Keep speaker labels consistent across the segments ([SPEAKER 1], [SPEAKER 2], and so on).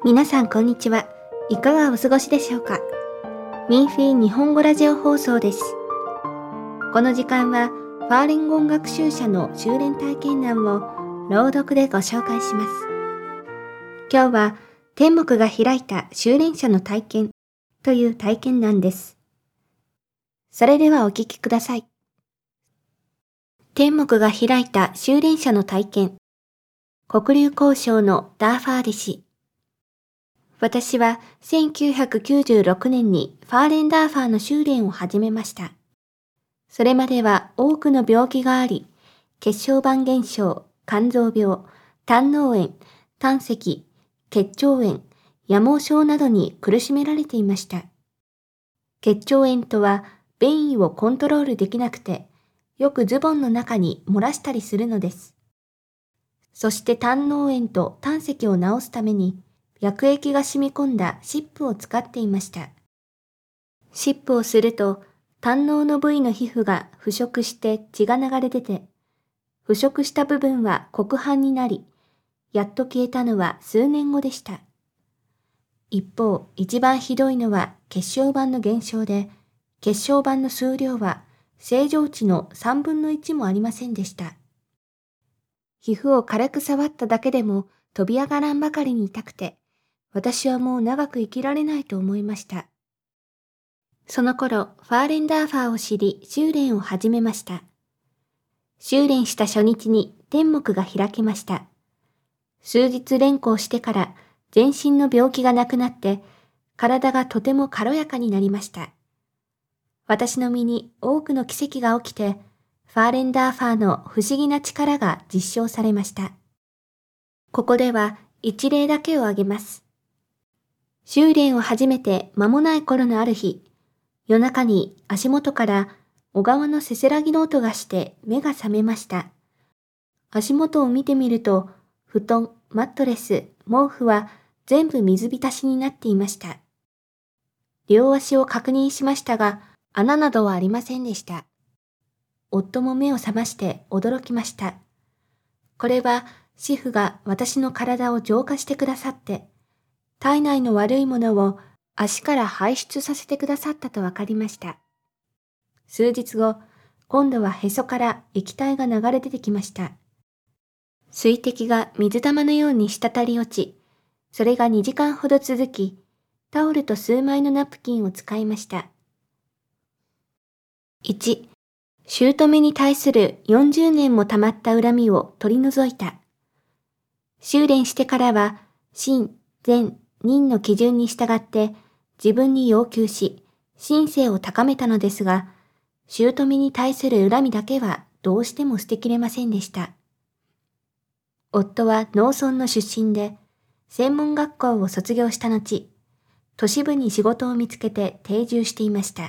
[SPEAKER 1] 皆さんこんにちは。いかがお過ごしでしょうか。ミンフィー日本語ラジオ放送です。この時間はファーリンゴン学習者の修練体験談を朗読でご紹介します。今日は天目が開いた修練者の体験という体験談です。それではお聞きください。天目が開いた修練者の体験。黒竜江省のダーファーディ氏。私は1996年にファーレンダーファーの修練を始めました。それまでは多くの病気があり、血小板減少、肝臓病、胆嚢炎、胆石、結腸炎、夜盲症などに苦しめられていました。結腸炎とは便意をコントロールできなくて、よくズボンの中に漏らしたりするのです。そして胆嚢炎と胆石を治すために、薬液が染み込んだ湿布を使っていました。湿布をすると、胆嚢の部位の皮膚が腐食して血が流れ出て、腐食した部分は黒斑になり、やっと消えたのは数年後でした。一方、一番ひどいのは血小板の減少で、血小板の数量は正常値の3分の1もありませんでした。皮膚を軽く触っただけでも飛び上がらんばかりに痛くて、私はもう長く生きられないと思いました。その頃、ファーレンダーファーを知り、修練を始めました。修練した初日に天目が開けました。数日連行してから全身の病気がなくなって、体がとても軽やかになりました。私の身に多くの奇跡が起きて、ファーレンダーファーの不思議な力が実証されました。ここでは一例だけを挙げます。修練を始めて間もない頃のある日、夜中に足元から小川のせせらぎの音がして目が覚めました。足元を見てみると、布団、マットレス、毛布は全部水浸しになっていました。両足を確認しましたが、穴などはありませんでした。夫も目を覚まして驚きました。これは師傅が私の体を浄化してくださって、体内の悪いものを足から排出させてくださったとわかりました。数日後、今度はへそから液体が流れ出てきました。水滴が水玉のように滴り落ち、それが2時間ほど続き、タオルと数枚のナプキンを使いました。1、姑に対する40年も溜まった恨みを取り除いた。修練してからは、心、善、任の基準に従って自分に要求し、心性を高めたのですが、姑に対する恨みだけはどうしても捨てきれませんでした。夫は農村の出身で、専門学校を卒業した後、都市部に仕事を見つけて定住していました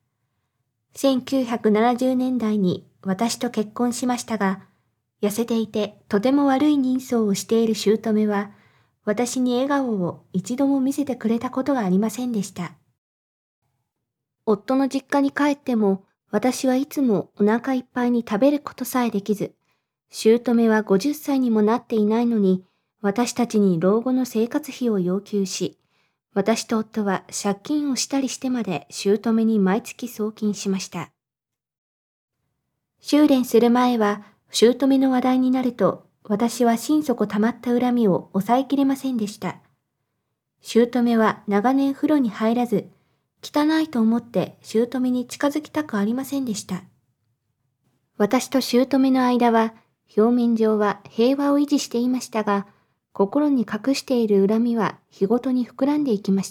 [SPEAKER 1] 。1970年代に私と結婚しましたが、痩せていてとても悪い人相をしている姑は、私に笑顔を一度も見せてくれたことがありませんでした。夫の実家に帰っても、私はいつもお腹いっぱいに食べることさえできず、姑は50歳にもなっていないのに、私たちに老後の生活費を要求し、私と夫は借金をしたりしてまで姑に毎月送金しました。修練する前は、姑の話題になると、私は心底溜まった恨みを抑えきれませんでした。姑は長年風呂に入らず、汚いと思って姑に近づきたくありませんでした。私と姑の間は、表面上は平和を維持していましたが、心に隠している恨みは日ごとに膨らんでいきました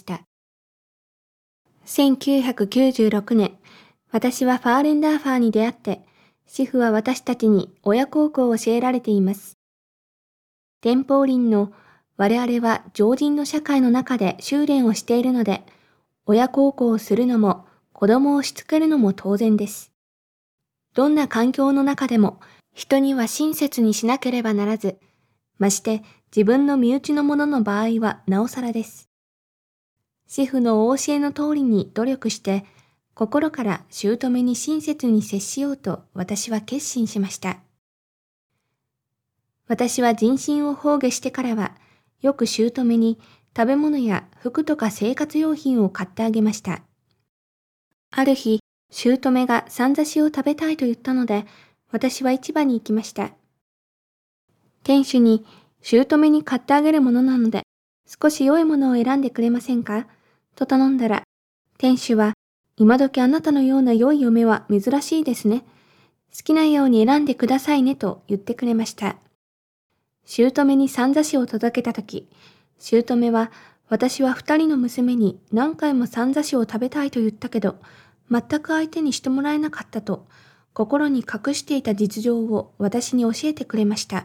[SPEAKER 1] 。1996年、私はファーレンダーファーに出会って、師傅は私たちに親孝行を教えられています。天保林の我々は常人の社会の中で修練をしているので、親孝行をするのも子供をしつけるのも当然です。どんな環境の中でも人には親切にしなければならず、まして自分の身内の者の場合はなおさらです。師傅のお教えの通りに努力して、心から姑に親切に接しようと私は決心しました。私は人心を崩下してからは、よく姑に食べ物や服とか生活用品を買ってあげました。ある日、姑がさんざしを食べたいと言ったので、私は市場に行きました。店主に、姑に買ってあげるものなので、少し良いものを選んでくれませんかと頼んだら、店主は、今時あなたのような良い嫁は珍しいですね。好きなように選んでくださいねと言ってくれました。姑にさんざしを届けたとき、姑は、私は二人の娘に何回もさんざしを食べたいと言ったけど、全く相手にしてもらえなかったと、心に隠していた実情を私に教えてくれました。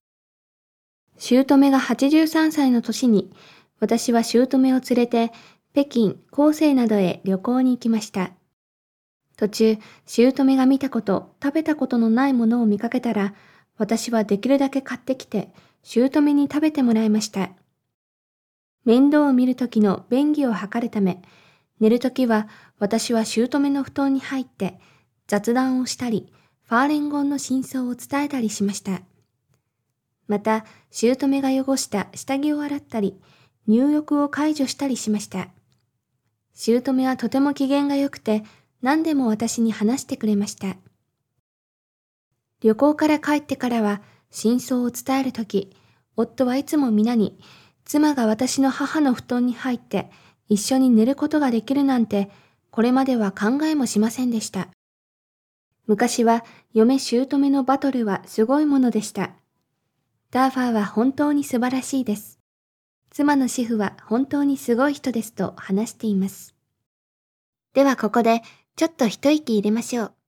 [SPEAKER 1] 姑が83歳の年に、私は姑を連れて、北京、広西などへ旅行に行きました。途中、姑が見たこと、食べたことのないものを見かけたら、私はできるだけ買ってきて、姑に食べてもらいました。面倒を見るときの便宜を図るため、寝るときは私は姑の布団に入って雑談をしたり、ファーレンゴンの真相を伝えたりしました。また、姑が汚した下着を洗ったり、入浴を解除したりしました。姑はとても機嫌が良くて、何でも私に話してくれました。旅行から帰ってからは、真相を伝えるとき、夫はいつも皆に、妻が私の母の布団に入って一緒に寝ることができるなんて、これまでは考えもしませんでした。昔は嫁姑のバトルはすごいものでした。ダーファーは本当に素晴らしいです。妻の主婦は本当にすごい人ですと話しています。ではここでちょっと一息入れましょう。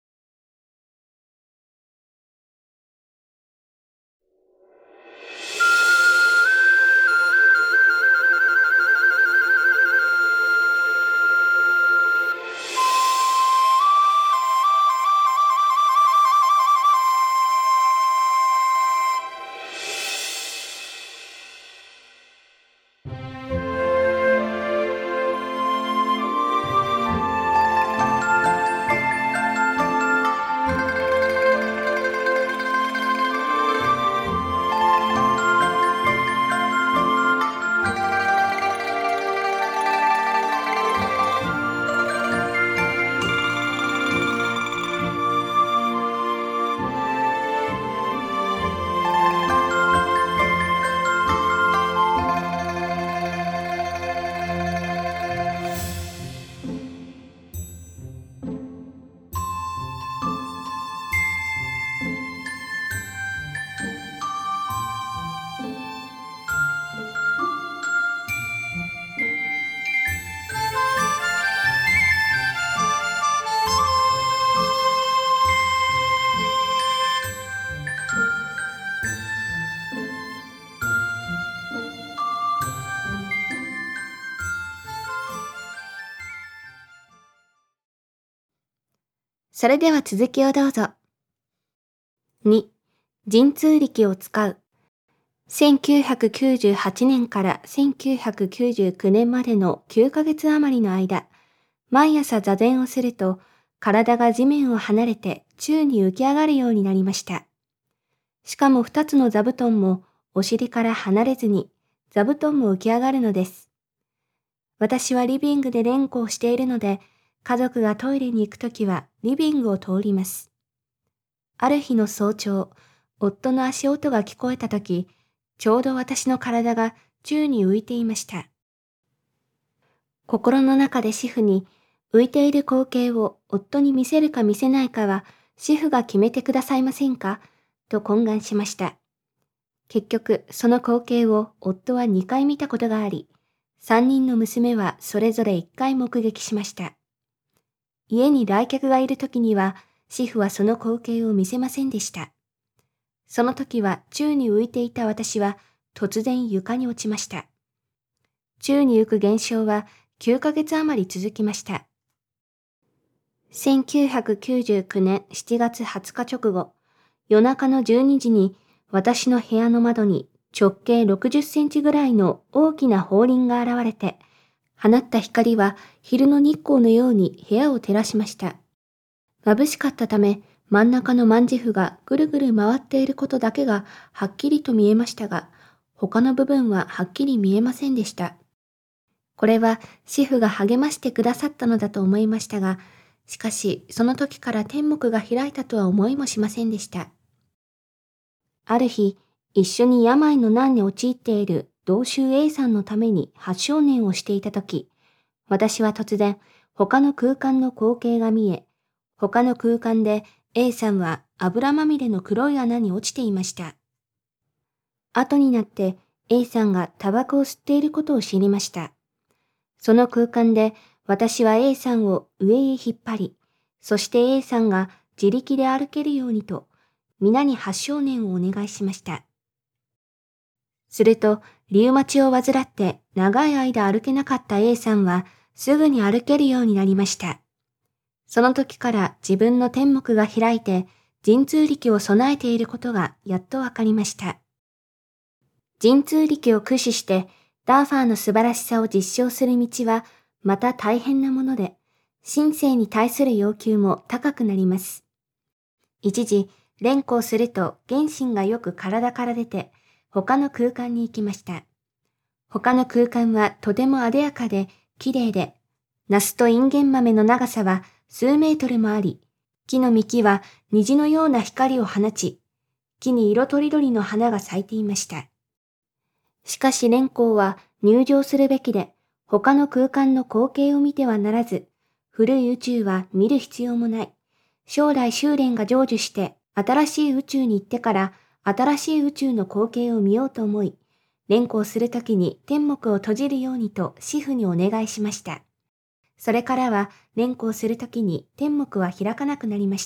[SPEAKER 1] それでは続きをどうぞ。2、神通力を使う。1998年から1999年までの9ヶ月余りの間、毎朝座禅をすると体が地面を離れて宙に浮き上がるようになりました。しかも2つの座布団もお尻から離れずに座布団も浮き上がるのです。私はリビングで連呼をしているので、家族がトイレに行くときはリビングを通ります。ある日の早朝、夫の足音が聞こえたとき、ちょうど私の体が宙に浮いていました。心の中で主婦に、浮いている光景を夫に見せるか見せないかは、主婦が決めてくださいませんかと懇願しました。結局、その光景を夫は2回見たことがあり、3人の娘はそれぞれ1回目撃しました。家に来客がいるときには、主婦はその光景を見せませんでした。その時は宙に浮いていた私は突然床に落ちました。宙に浮く現象は9ヶ月余り続きました。1999年7月20日直後、夜中の12時に私の部屋の窓に直径60センチぐらいの大きな法輪が現れて、放った光は昼の日光のように部屋を照らしました。眩しかったため、真ん中の万字符がぐるぐる回っていることだけがはっきりと見えましたが、 他の部分ははっきり見えませんでした。これはシフが励ましてくださったのだと思いましたが、しかしその時から天目が開いたとは思いもしませんでした。ある日、一緒に病の難に陥っている同州 A さんのために発症念をしていた時、私は突然他の空間の光景が見え、他の空間で A さんは油まみれの黒い穴に落ちていました。後になって A さんがタバコを吸っていることを知りました。その空間で私は A さんを上へ引っ張り、そして A さんが自力で歩けるようにと、皆に発症念をお願いしました。すると、リウマチを患って長い間歩けなかった A さんはすぐに歩けるようになりました。その時から自分の天目が開いて神通力を備えていることがやっとわかりました。神通力を駆使してダーファーの素晴らしさを実証する道はまた大変なもので、神性に対する要求も高くなります。一時、連呼すると原神がよく体から出て他の空間に行きました。他の空間はとても艶やかで綺麗で、ナスとインゲン豆の長さは数メートルもあり、木の幹は虹のような光を放ち、木に色とりどりの花が咲いていました。しかし蓮光は入場するべきで、他の空間の光景を見てはならず、古い宇宙は見る必要もない。将来修練が成就して新しい宇宙に行ってから新しい宇宙の光景を見ようと思い、連呼するときに天目を閉じるようにと師父にお願いしました。それからは連呼するときに天目は開かなくなりました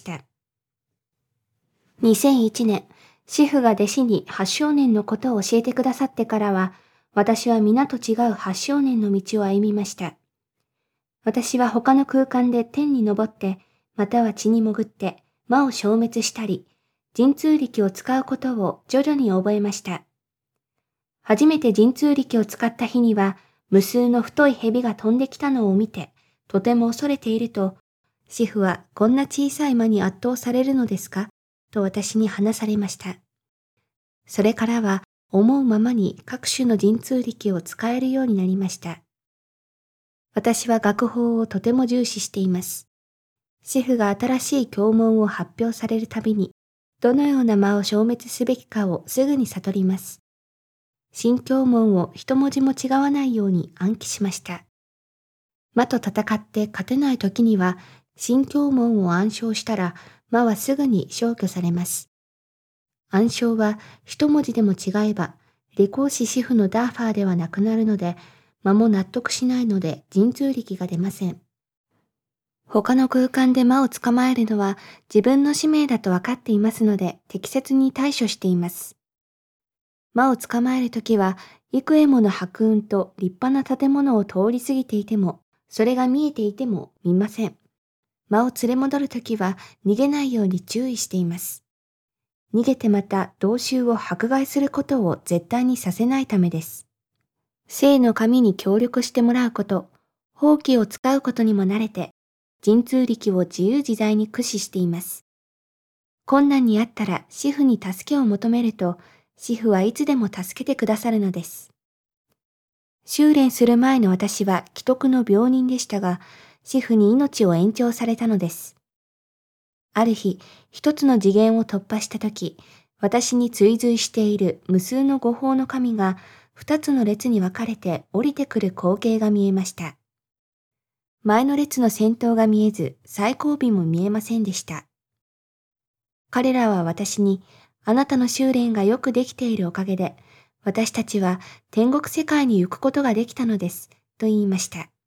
[SPEAKER 1] 。2001年、師父が弟子に八正念のことを教えてくださってからは、私は皆と違う八正念の道を歩みました。私は他の空間で天に昇って、または地に潜って魔を消滅したり、神通力を使うことを徐々に覚えました。初めて神通力を使った日には、無数の太い蛇が飛んできたのを見て、とても恐れていると、師父はこんな小さい魔に圧倒されるのですかと私に話されました。それからは思うままに各種の神通力を使えるようになりました。私は学法をとても重視しています。師父が新しい教文を発表されるたびに、どのような魔を消滅すべきかをすぐに悟ります。新教文を一文字も違わないように暗記しました。魔と戦って勝てない時には、新教文を暗唱したら、魔はすぐに消去されます。暗唱は一文字でも違えば、利口師師父のダーファーではなくなるので、魔も納得しないので神通力が出ません。他の空間で魔を捕まえるのは自分の使命だと分かっていますので適切に対処しています。魔を捕まえるときは幾重もの白雲と立派な建物を通り過ぎていても、それが見えていても見ません。魔を連れ戻るときは逃げないように注意しています。逃げてまた同州を迫害することを絶対にさせないためです。聖の神に協力してもらうこと、法器を使うことにも慣れて、神通力を自由自在に駆使しています。困難にあったら師父に助けを求めると、師父はいつでも助けてくださるのです。修練する前の私は危篤の病人でしたが、師父に命を延長されたのです。ある日、一つの次元を突破したとき、私に追随している無数の五法の神が二つの列に分かれて降りてくる光景が見えました。前の列の先頭が見えず、最後尾も見えませんでした。彼らは私に、あなたの修練がよくできているおかげで、私たちは天国世界に行くことができたのです、と言いました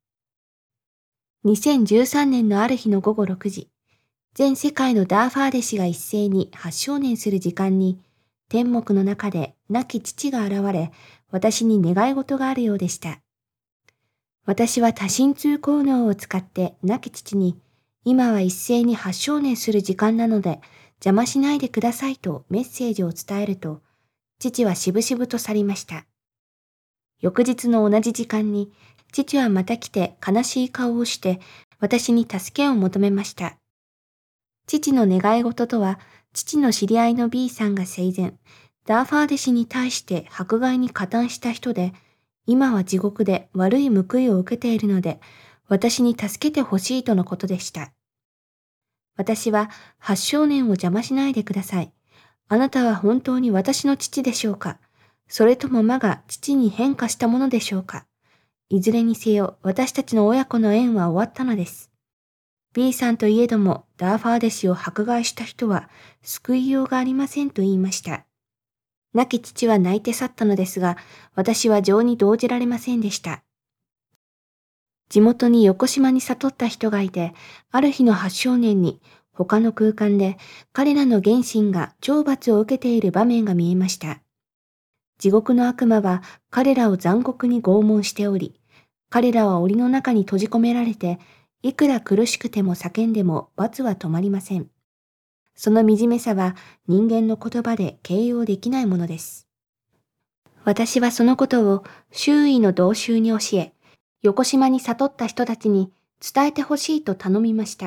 [SPEAKER 1] 。2013年のある日の午後6時、全世界のダーファー弟子が一斉に発正念する時間に、天目の中で亡き父が現れ、私に願い事があるようでした。私は多神通効能を使って亡き父に、今は一斉に発正念する時間なので、邪魔しないでくださいとメッセージを伝えると、父はしぶしぶと去りました。翌日の同じ時間に、父はまた来て悲しい顔をして、私に助けを求めました。父の願い事とは、父の知り合いの B さんが生前、 ダーファー弟子に対して迫害に加担した人で、今は地獄で悪い報いを受けているので、私に助けてほしいとのことでした。私は、8少年を邪魔しないでください。あなたは本当に私の父でしょうか？それとも魔が父に変化したものでしょうか？いずれにせよ、私たちの親子の縁は終わったのです。B さんといえども、ダーファー弟子を迫害した人は、救いようがありませんと言いました。亡き父は泣いて去ったのですが、私は情に動じられませんでした。地元に横島に悟った人がいて、ある日の8少年に他の空間で彼らの原神が懲罰を受けている場面が見えました。地獄の悪魔は彼らを残酷に拷問しており、彼らは檻の中に閉じ込められて、いくら苦しくても叫んでも罰は止まりません。その惨めさは人間の言葉で形容できないものです。私はそのことを周囲の同衆に教え、横島に悟った人たちに伝えてほしいと頼みました。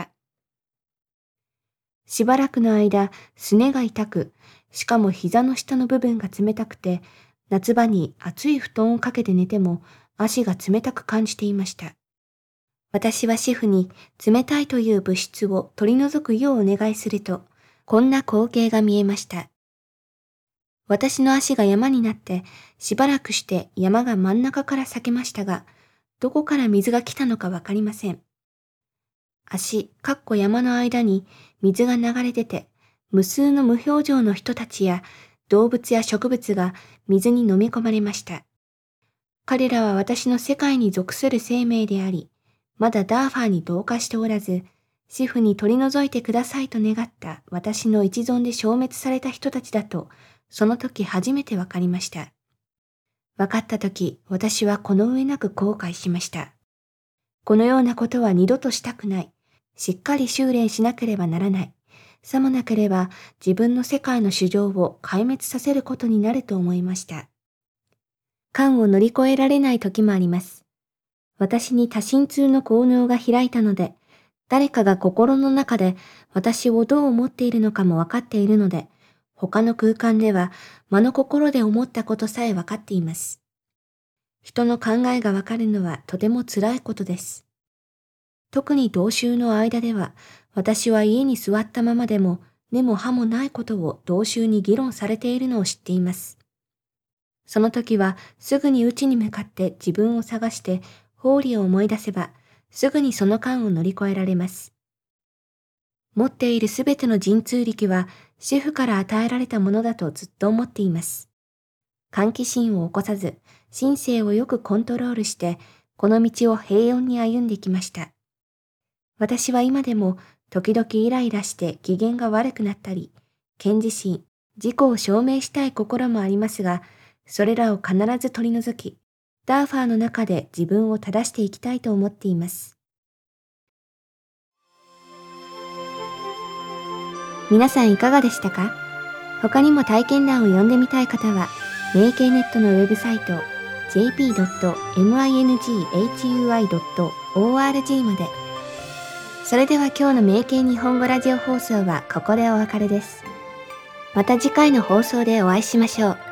[SPEAKER 1] しばらくの間、すねが痛く、しかも膝の下の部分が冷たくて、夏場に熱い布団をかけて寝ても足が冷たく感じていました。私はシェフに冷たいという物質を取り除くようお願いすると、こんな光景が見えました。私の足が山になって、しばらくして山が真ん中から裂けましたが、どこから水が来たのかわかりません。足、山の間に水が流れ出て、無数の無表情の人たちや動物や植物が水に飲み込まれました。彼らは私の世界に属する生命であり、まだダーファーに同化しておらず、シフに取り除いてくださいと願った私の一存で消滅された人たちだと、その時初めてわかりました。わかった時、私はこの上なく後悔しました。このようなことは二度としたくない。しっかり修練しなければならない。さもなければ自分の世界の主情を壊滅させることになると思いました。関を乗り越えられない時もあります。私に多神通の効能が開いたので、誰かが心の中で私をどう思っているのかもわかっているので、他の空間では魔の心で思ったことさえわかっています。人の考えがわかるのはとても辛いことです。特に同衆の間では、私は家に座ったままでも根も葉もないことを同衆に議論されているのを知っています。その時はすぐに内に向かって自分を探して法理を思い出せば、すぐにその間を乗り越えられます。持っているすべての神通力はシェフから与えられたものだとずっと思っています。好奇心を起こさず、心性をよくコントロールして、この道を平穏に歩んできました。私は今でも時々イライラして機嫌が悪くなったり、謙自心、自己を証明したい心もありますが、それらを必ず取り除き、ダーファーの中で自分を正していきたいと思っています。皆さんいかがでしたか？他にも体験談を読んでみたい方は、明慶ネットのウェブサイト jp.minghui.org まで。それでは今日の明慶日本語ラジオ放送はここでお別れです。また次回の放送でお会いしましょう。